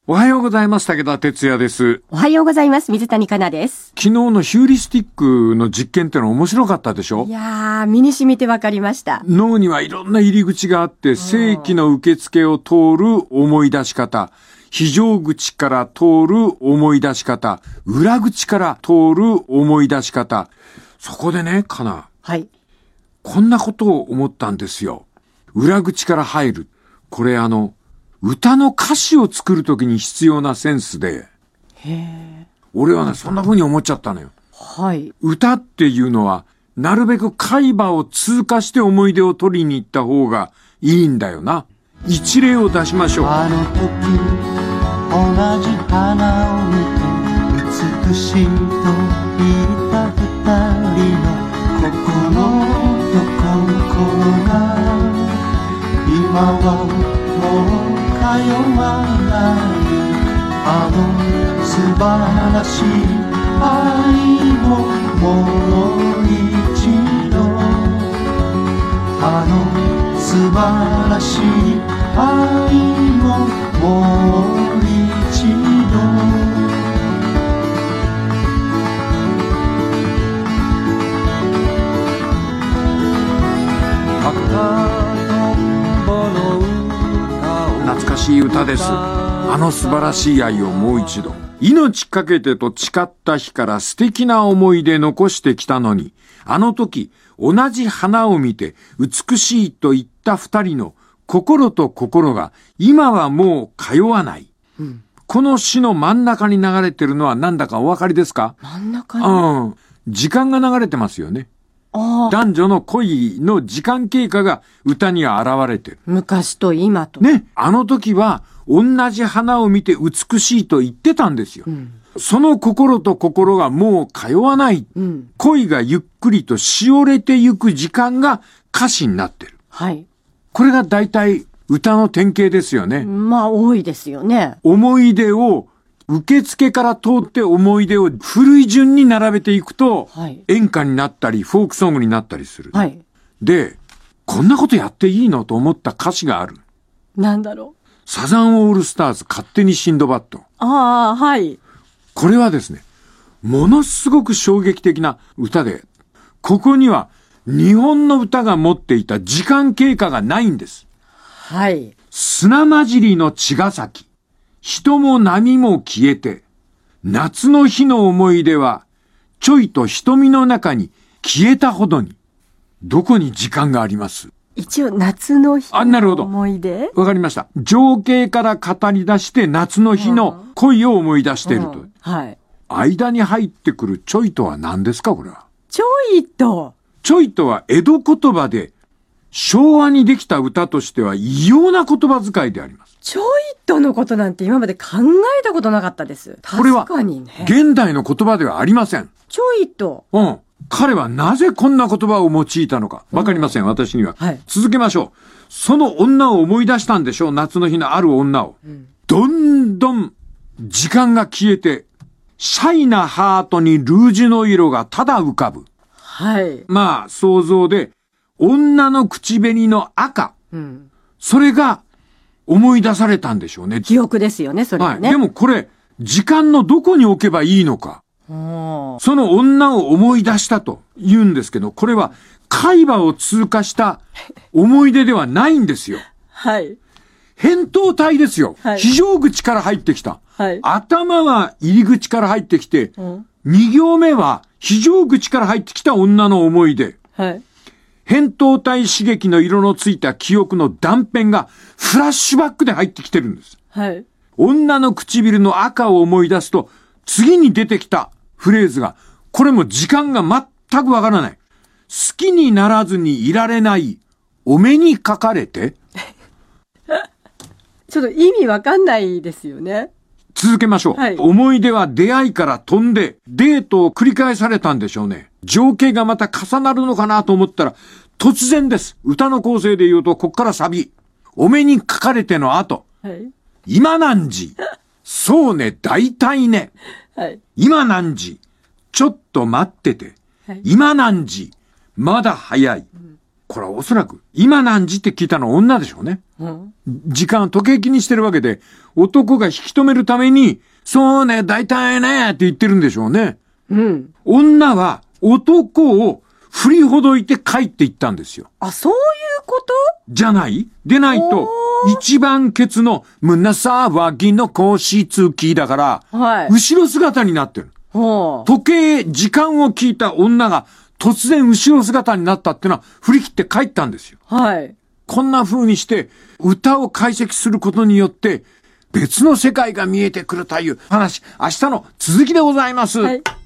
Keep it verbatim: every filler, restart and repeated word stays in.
おはようございます。武田哲也です。 おはようございます。水谷香奈です。 昨日のヒューリスティックの実験ってのは面白かったでしょ？ いやー、身に染みてわかりました。 脳にはいろんな入り口があって、正規の受付を通る思い出し方、非常口から通る思い出し方、裏口から通る思い出し方。そこでね、香奈。 はい。 こんなことを思ったんですよ。裏口から入る。これあの、歌の歌詞を作るときに必要なセンスで。 へー。 俺はね、そんな風に思っちゃったのよ。 はい。 歌っていうのは、なるべく海馬を通過して思い出を取りに行った方がいいんだよな。一例を出しましょう。 あの時、同じ花を見て、美しいと言った二人の心のどころが、今はもう通わないあの素晴らしい愛をもう一度あの素晴らしい愛をもう一度懐かしい歌です。あの素晴らしい愛をもう一度。命かけてと誓った日から素敵な思い出残してきたのに、あの時同じ花を見て美しいと言った二人の心と心が今はもう通わない。うん、この詩の真ん中に流れてるのは何だかお分かりですか？ 真ん中に、 うん、時間が流れてますよね。男女の恋の時間経過が歌には現れてる。 昔と今と。 ね。あの時は同じ花を見て美しいと言ってたんですよ。うん、その心と心がもう通わない。うん、恋がゆっくりとしおれてゆく時間が歌詞になってる。 はい。これが大体歌の典型ですよね。 まあ多いですよね。 思い出を受付から通って思い出を古い順に並べていくと、はい、演歌になったりフォークソングになったりする。はい、で、こんなことやっていいのと思った歌詞がある。 なんだろう。 サザンオールスターズ勝手にシンドバッド。 ああ、はい。 これはですね、ものすごく衝撃的な歌で、ここには日本の歌が持っていた時間経過がないんです。 はい。 砂混じりの茅ヶ崎。人も波も消えて、夏の日の思い出は、ちょいと瞳の中に消えたほどに、どこに時間があります？ 一応夏の日の思い出？ わかりました。情景から語り出して夏の日の恋を思い出していると。うんうん、 はい。 間に入ってくるちょいとは何ですか、これは。 ちょいと。 ちょいとは江戸言葉で、昭和にできた歌としては異様な言葉遣いであります。 ちょいとのことなんて今まで考えたことなかったです。 これは現代の言葉ではありません。 ちょいと。 うん。彼はなぜこんな言葉を用いたのかわかりません、うん、私には、はい。続けましょう。その女を思い出したんでしょう、夏の日のある女を。うん、どんどん時間が消えて、シャイなハートにルージュの色がただ浮かぶ。 はい。 まあ想像で、女の口紅の赤。うん、それが思い出されたんでしょうね。 記憶ですよね、それはね。 はい。でもこれ、時間のどこに置けばいいのか。その女を思い出したと言うんですけど、これは海馬を通過した思い出ではないんですよ。 はい。 扁桃体ですよ。はい。非常口から入ってきた。はい。頭は入り口から入ってきて、うん、二行目は非常口から入ってきた女の思い出。はい。扁桃体刺激の色のついた記憶の断片がフラッシュバックで入ってきてるんです。はい。女の唇の赤を思い出すと、次に出てきたフレーズが、これも時間が全くわからない。好きにならずにいられない、お目にかかれて。 ちょっと意味わかんないですよね。 続けましょう。はい、思い出は出会いから飛んで、デートを繰り返されたんでしょうね。情景がまた重なるのかなと思ったら、突然です。歌の構成で言うと、こっからサビ。お目にかかれての後。はい、今何時そうね、大体ね。はい、今何時ちょっと待ってて。はい、今何時まだ早い。うん、 これはおそらく、今何時って聞いたのは女でしょうね。うん、時間、時計気にしてるわけで、男が引き止めるために、そうね、大体ね、って言ってるんでしょうね。うん。女は男を振りほどいて帰っていったんですよ。 あ、そういうことじゃないでないと、一番ケツの胸騒ぎの腰つきだから、はい、後ろ姿になってる。時計、時間を聞いた女が突然後ろ姿になったってのは振り切って帰ったんですよ。はい。こんな風にして歌を解析することによって別の世界が見えてくるという話、明日の続きでございます。はい。